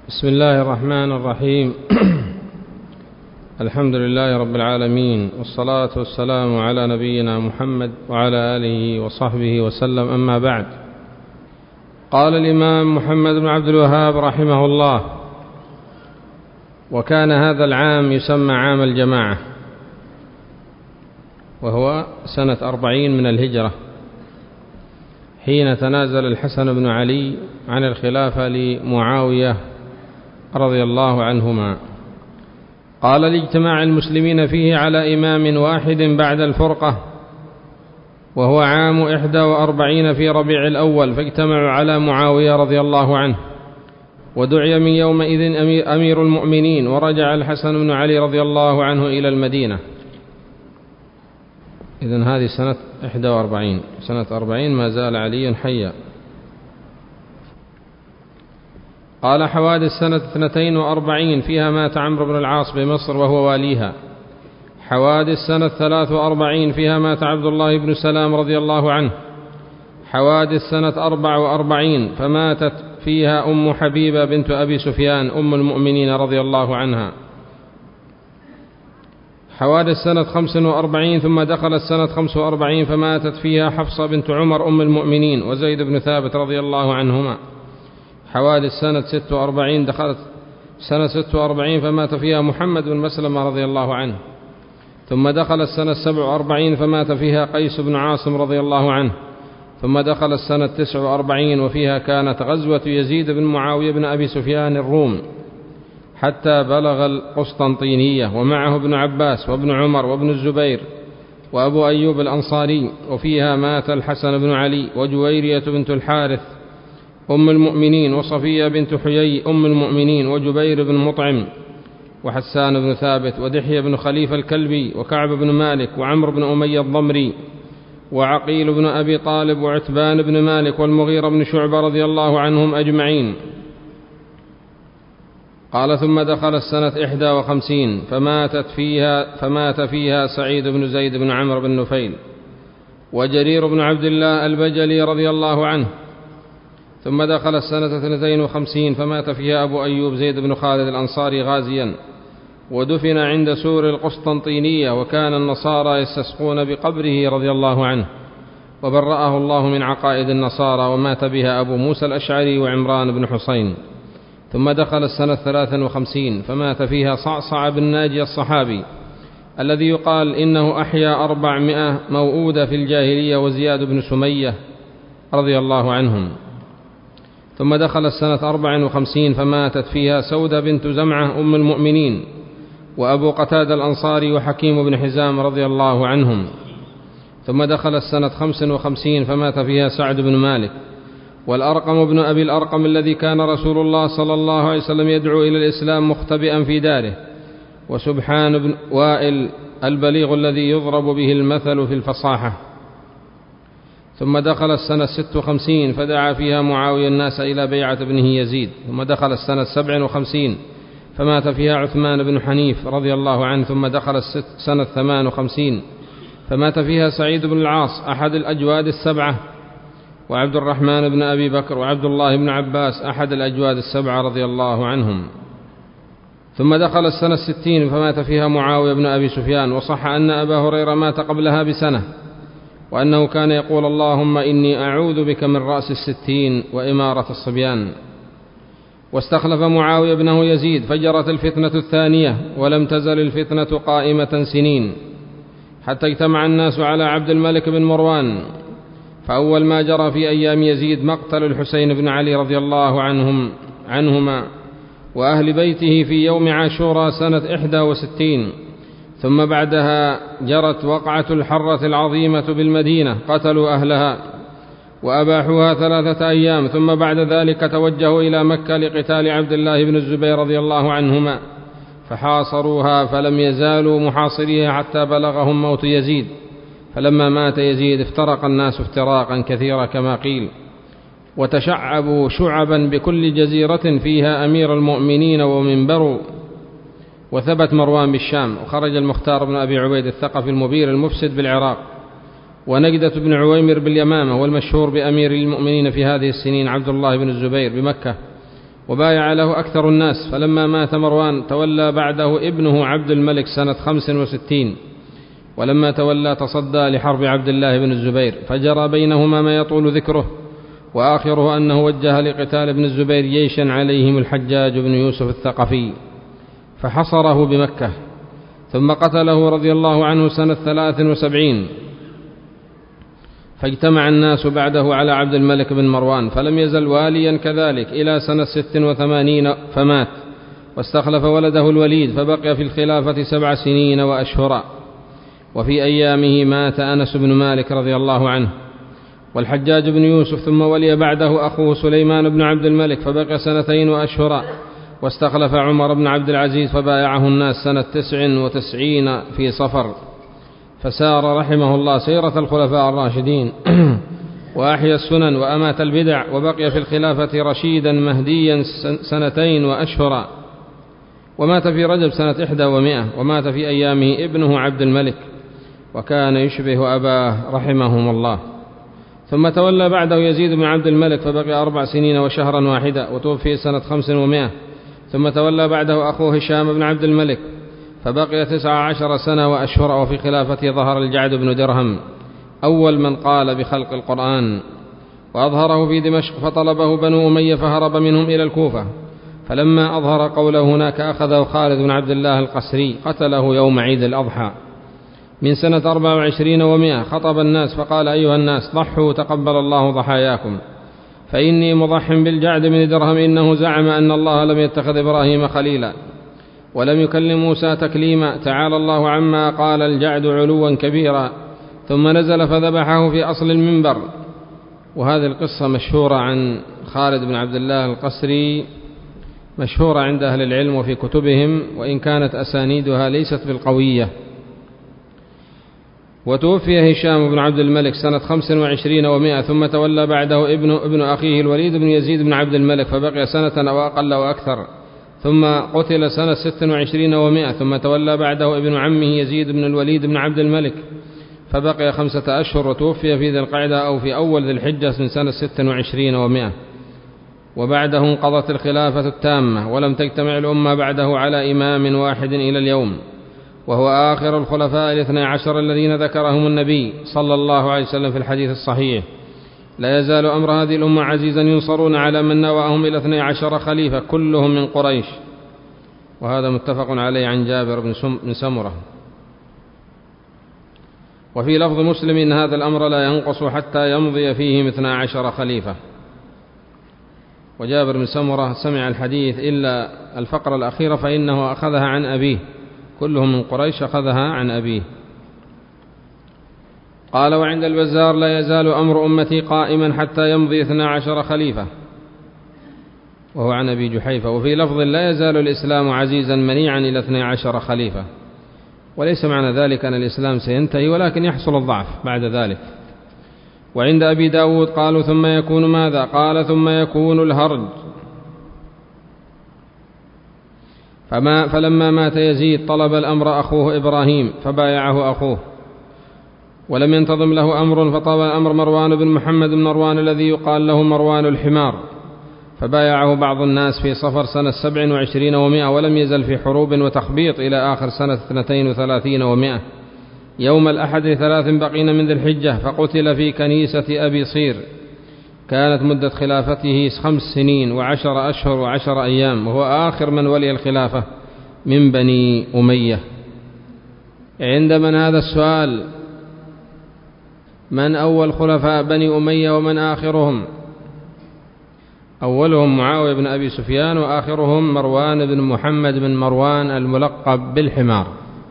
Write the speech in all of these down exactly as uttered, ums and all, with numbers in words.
بسم الله الرحمن الرحيم. الحمد لله رب العالمين، والصلاة والسلام على نبينا محمد وعلى آله وصحبه وسلم، أما بعد. قال الإمام محمد بن عبد الوهاب رحمه الله: وكان هذا العام يسمى عام الجماعة، وهو سنة أربعين من الهجرة، حين تنازل الحسن بن علي عن الخلافة لمعاوية رضي الله عنهما. قال: لاجتماع المسلمين فيه على إمام واحد بعد الفرقة، وهو عام إحدى وأربعين في ربيع الأول، فاجتمعوا على معاوية رضي الله عنه، ودعي من يومئذ أمير المؤمنين، ورجع الحسن بن علي رضي الله عنه إلى المدينة. إذن هذه سنة إحدى وأربعين، سنة أربعين ما زال علي حيا. قال: حوادث سنة اثنتين وأربعين فيها مات عمرو بن العاص بمصر وهو واليها. حوادث سنة ثلاث وأربعين فيها مات عبد الله بن سلام رضي الله عنه. حوادث سنة أربع وأربعين فماتت فيها أم حبيبة بنت أبي سفيان أم المؤمنين رضي الله عنها. حوادث سنة خمس وأربعين ثم دخلت سنة خمس وأربعين فماتت فيها حفصة بنت عمر أم المؤمنين وزيد بن ثابت رضي الله عنهما. حوادث سنة ست وأربعين دخلت سنة ست وأربعين فمات فيها محمد بن مسلمة رضي الله عنه. ثم دخلت سنة سبع وأربعين فمات فيها قيس بن عاصم رضي الله عنه. ثم دخلت سنة تسع وأربعين وفيها كانت غزوة يزيد بن معاوية بن أبي سفيان الروم، حتى بلغ القسطنطينية، ومعه ابن عباس وابن عمر وابن الزبير وأبو أيوب الأنصاري. وفيها مات الحسن بن علي وجويرية بنت الحارث أم المؤمنين، وصفية بنت حيي أم المؤمنين، وجبير بن مطعم، وحسان بن ثابت، ودحية بن خليفة الكلبي، وكعب بن مالك، وعمر بن أمية الضمري، وعقيل بن أبي طالب، وعتبان بن مالك، والمغيرة بن شعبة رضي الله عنهم أجمعين. قال: ثم دخل السنة إحدى وخمسين فماتت فيها فمات فيها سعيد بن زيد بن عمرو بن نفيل، وجرير بن عبد الله البجلي رضي الله عنه. ثم دخل السنة اثنتين وخمسين فمات فيها أبو أيوب زيد بن خالد الأنصاري غازيا، ودفن عند سور القسطنطينية، وكان النصارى يستسقون بقبره رضي الله عنه، وبرأه الله من عقائد النصارى، ومات بها أبو موسى الأشعري وعمران بن حسين. ثم دخل السنة ثلاثا وخمسين فمات فيها صعصع بن ناجي الصحابي، الذي يقال إنه أحيا أربعمائة موؤودة في الجاهلية، وزياد بن سمية رضي الله عنهم. ثم دخل السنة أربع وخمسين فماتت فيها سودة بنت زمعة أم المؤمنين، وأبو قتادة الأنصاري، وحكيم بن حزام رضي الله عنهم. ثم دخل السنة خمس وخمسين فمات فيها سعد بن مالك، والأرقم بن أبي الأرقم، الذي كان رسول الله صلى الله عليه وسلم يدعو إلى الإسلام مختبئا في داره، وسبحان بن وائل البليغ الذي يضرب به المثل في الفصاحة. ثم دخل السنة ست وخمسين فدعا فيها معاوية الناس إلى بيعة ابنه يزيد. ثم دخل السنة سبع وخمسين فمات فيها عثمان بن حنيف رضي الله عنه. ثم دخل السنة ثمان وخمسين فمات فيها سعيد بن العاص أحد الأجواد السبعة، وعبد الرحمن بن أبي بكر، وعبد الله بن عباس أحد الأجواد السبعة رضي الله عنهم. ثم دخل السنة الستين فمات فيها معاوية بن أبي سفيان. وصح أن أبا هريرة مات قبلها بسنة، وأنه كان يقول: اللهم إني أعوذ بك من رأس الستين وإمارة الصبيان. واستخلف معاوية ابنه يزيد، فجرت الفتنة الثانية، ولم تزل الفتنة قائمة سنين، حتى اجتمع الناس على عبد الملك بن مروان. فأول ما جرى في أيام يزيد مقتل الحسين بن علي رضي الله عنهم عنهما وأهل بيته في يوم عاشوراء سنة إحدى وستين. ثم بعدها جرت وقعة الحرة العظيمة بالمدينة، قتلوا أهلها وأباحوها ثلاثة أيام. ثم بعد ذلك توجهوا إلى مكة لقتال عبد الله بن الزبير رضي الله عنهما، فحاصروها، فلم يزالوا محاصريها حتى بلغهم موت يزيد. فلما مات يزيد افترق الناس افتراقا كثيرا كما قيل، وتشعبوا شعبا بكل جزيرة فيها أمير المؤمنين ومنبر. وثبت مروان بالشام، وخرج المختار بن أبي عبيد الثقفي المبير المفسد بالعراق، ونجدة بن عويمر باليمامة، والمشهور بأمير المؤمنين في هذه السنين عبد الله بن الزبير بمكة، وبايع له أكثر الناس. فلما مات مروان تولى بعده ابنه عبد الملك سنة خمس وستين، ولما تولى تصدى لحرب عبد الله بن الزبير، فجرى بينهما ما يطول ذكره، وآخره أنه وجه لقتال ابن الزبير جيشا عليهم الحجاج بن يوسف الثقفي فحصره بمكة، ثم قتله رضي الله عنه سنة ثلاث وسبعين. فاجتمع الناس بعده على عبد الملك بن مروان، فلم يزل واليا كذلك إلى سنة ست وثمانين فمات، واستخلف ولده الوليد، فبقي في الخلافة سبع سنين وأشهرا. وفي أيامه مات أنس بن مالك رضي الله عنه والحجاج بن يوسف، ثم ولي بعده أخوه سليمان بن عبد الملك، فبقي سنتين وأشهرا، واستخلف عمر بن عبد العزيز، فبايعه الناس سنة تسع وتسعين في صفر. فسار رحمه الله سيرة الخلفاء الراشدين وأحيا السنن وأمات البدع، وبقي في الخلافة رشيدا مهديا سنتين وأشهرا، ومات في رجب سنة إحدى ومائة، ومات في أيامه ابنه عبد الملك، وكان يشبه أباه رحمهم الله. ثم تولى بعده يزيد بن عبد الملك، فبقي أربع سنين وشهرا واحدا، وتوفي سنة خمس ومائة. ثم تولى بعده أخوه هشام بن عبد الملك، فبقي تسع عشر سنة وأشهر. وفي خلافته ظهر الجعد بن درهم أول من قال بخلق القرآن، وأظهره في دمشق، فطلبه بنو أمية فهرب منهم إلى الكوفة، فلما أظهر قوله هناك أخذه خالد بن عبد الله القسري قتله يوم عيد الأضحى من سنة أربع وعشرين ومائة. خطب الناس فقال: أيها الناس، ضحوا تقبل الله ضحاياكم، فإني مضح بالجعد بن درهم، إنه زعم أن الله لم يتخذ إبراهيم خليلا ولم يكلم موسى تكليما، تعالى الله عما قال الجعد علوا كبيرا. ثم نزل فذبحه في أصل المنبر. وهذه القصة مشهورة عن خالد بن عبد الله القسري، مشهورة عند أهل العلم وفي كتبهم، وإن كانت أسانيدها ليست بالقوية. وتوفي هشام بن عبد الملك سنة خمس وعشرين ومائة، ثم تولى بعده ابن, ابن أخيه الوليد بن يزيد بن عبد الملك، فبقي سنة أو أقل وأكثر، ثم قتل سنة ست وعشرين ومائة. ثم تولى بعده ابن عمه يزيد بن الوليد بن عبد الملك، فبقي خمسة أشهر، وتوفي في ذي القعدة أو في أول ذي الحجة من سنة ست وعشرين ومائة. وبعده انقضت الخلافة التامة، ولم تجتمع الأمة بعده على إمام واحد إلى اليوم، وهو آخر الخلفاء الاثنى عشر الذين ذكرهم النبي صلى الله عليه وسلم في الحديث الصحيح: لا يزال أمر هذه الأمة عزيزا، ينصرون على من نواهم إلى اثني عشر خليفة كلهم من قريش. وهذا متفق عليه عن جابر بن سمرة. وفي لفظ مسلم: إن هذا الأمر لا ينقص حتى يمضي فيهم اثنى عشر خليفة. وجابر بن سمرة سمع الحديث إلا الفقرة الأخيرة فإنه أخذها عن أبيه، كلهم من قريش أخذها عن أبيه. قال: وعند البزار: لا يزال أمر أمتي قائما حتى يمضي اثنى عشر خليفة، وهو عن أبي جحيفة. وفي لفظ: لا يزال الإسلام عزيزا منيعا إلى اثني عشر خليفة. وليس معنى ذلك أن الإسلام سينتهي، ولكن يحصل الضعف بعد ذلك. وعند أبي داود قالوا: ثم يكون ماذا؟ قال: ثم يكون الهرج. فما فلما مات يزيد طلب الأمر أخوه إبراهيم، فبايعه أخوه، ولم ينتظم له أمر، فطلب الأمر مروان بن محمد بن مروان الذي يقال له مروان الحمار، فبايعه بعض الناس في صفر سنة سبع وعشرين ومائة، ولم يزل في حروب وتخبيط إلى آخر سنة اثنتين وثلاثين ومائة. يوم الأحد ثلاث بقين من ذي الحجة، فقتل في كنيسة أبي صير. كانت مدة خلافته خمس سنين وعشر أشهر وعشر أيام، وهو آخر من ولي الخلافة من بني أمية. عند من هذا السؤال: من أول خلفاء بني أمية ومن آخرهم؟ أولهم معاوية بن أبي سفيان، وآخرهم مروان بن محمد بن مروان الملقب بالحمار.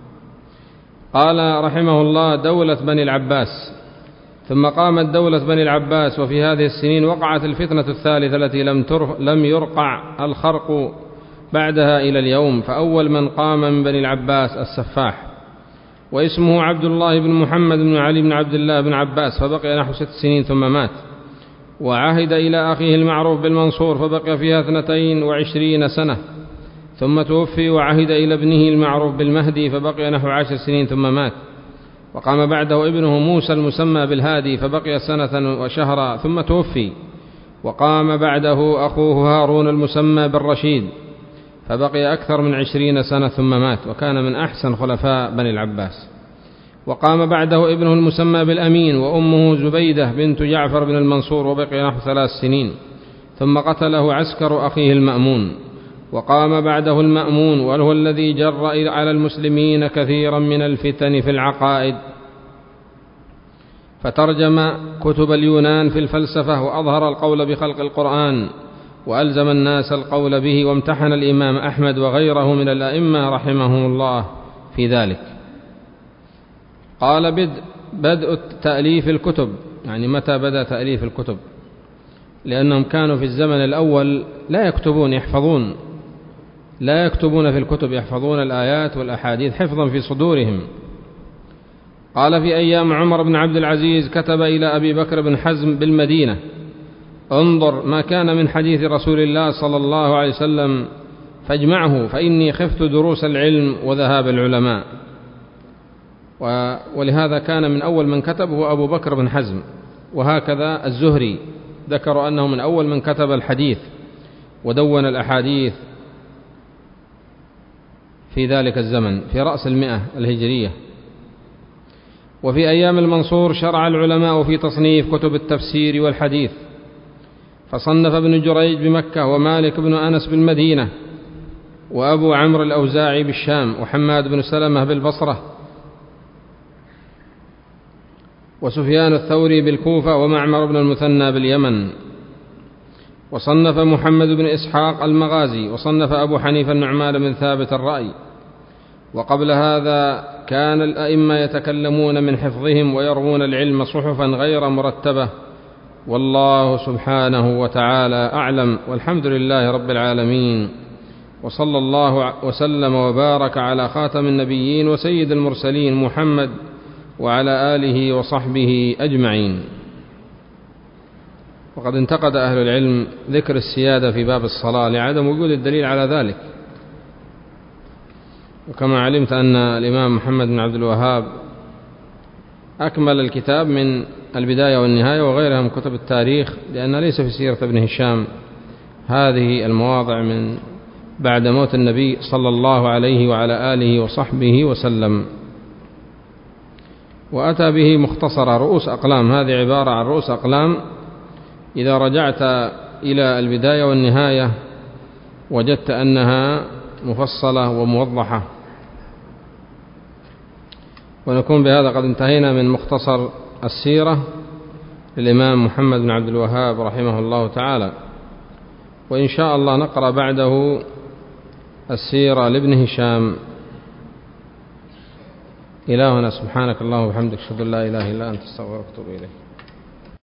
قال رحمه الله: دولة بني العباس. ثم قامت دولة بني العباس، وفي هذه السنين وقعت الفتنة الثالثة التي لم, لم يرقع الخرق بعدها إلى اليوم. فأول من قام من بني العباس السفاح، واسمه عبد الله بن محمد بن علي بن عبد الله بن عباس، فبقي نحو ست سنين ثم مات. وعهد إلى أخيه المعروف بالمنصور، فبقي فيها اثنتين وعشرين سنة، ثم توفي. وعهد إلى ابنه المعروف بالمهدي، فبقي نحو عشر سنين ثم مات. وقام بعده ابنه موسى المسمى بالهادي، فبقي سنة وشهرا ثم توفي. وقام بعده أخوه هارون المسمى بالرشيد، فبقي أكثر من عشرين سنة ثم مات، وكان من أحسن خلفاء بني العباس. وقام بعده ابنه المسمى بالأمين، وأمه زبيدة بنت جعفر بن المنصور، وبقي نحو ثلاث سنين، ثم قتله عسكر أخيه المأمون. وقام بعده المأمون، وهو الذي جر على المسلمين كثيرا من الفتن في العقائد، فترجم كتب اليونان في الفلسفة، وأظهر القول بخلق القرآن، وألزم الناس القول به، وامتحن الإمام أحمد وغيره من الأئمة رحمهم الله في ذلك. قال بدء, بدء تأليف الكتب، يعني متى بدأ تأليف الكتب؟ لأنهم كانوا في الزمن الأول لا يكتبون، يحفظون، لا يكتبون في الكتب، يحفظون الآيات والأحاديث حفظا في صدورهم. قال في أيام عمر بن عبد العزيز كتب إلى أبي بكر بن حزم بالمدينة: انظر ما كان من حديث رسول الله صلى الله عليه وسلم فاجمعه، فإني خفت دروس العلم وذهاب العلماء. ولهذا كان من أول من كتب هو أبو بكر بن حزم. وهكذا الزهري ذكر أنه من أول من كتب الحديث ودون الأحاديث في ذلك الزمن في رأس المئة الهجرية. وفي أيام المنصور شرع العلماء في تصنيف كتب التفسير والحديث، فصنف ابن جريج بمكة، ومالك بن أنس بالمدينة، وأبو عمرو الأوزاعي بالشام، وحماد بن سلمة بالبصرة، وسفيان الثوري بالكوفة، ومعمر بن المثنى باليمن. وصنف محمد بن إسحاق المغازي، وصنف أبو حنيفة النعمان بن ثابت الرأي. وقبل هذا كان الأئمة يتكلمون من حفظهم ويروون العلم صحفا غير مرتبة. والله سبحانه وتعالى أعلم، والحمد لله رب العالمين، وصلى الله وسلم وبارك على خاتم النبيين وسيد المرسلين محمد وعلى آله وصحبه أجمعين. وقد انتقد أهل العلم ذكر السيادة في باب الصلاة لعدم وجود الدليل على ذلك. وكما علمت أن الإمام محمد بن عبد الوهاب أكمل الكتاب من البداية والنهاية وغيرها من كتب التاريخ، لأن ليس في سيرة ابن هشام هذه المواضع من بعد موت النبي صلى الله عليه وعلى آله وصحبه وسلم. وأتى به مختصرة رؤوس أقلام، هذه عبارة عن رؤوس أقلام، إذا رجعت إلى البداية والنهاية وجدت أنها مفصلة وموضحة. ونكون بهذا قد انتهينا من مختصر السيرة للإمام محمد بن عبد الوهاب رحمه الله تعالى، وإن شاء الله نقرأ بعده السيرة لابن هشام. إلهنا سبحانك اللهم وبحمدك، أشهد أن لا إله إلا أنت، أستغفرك وأتوب إليك.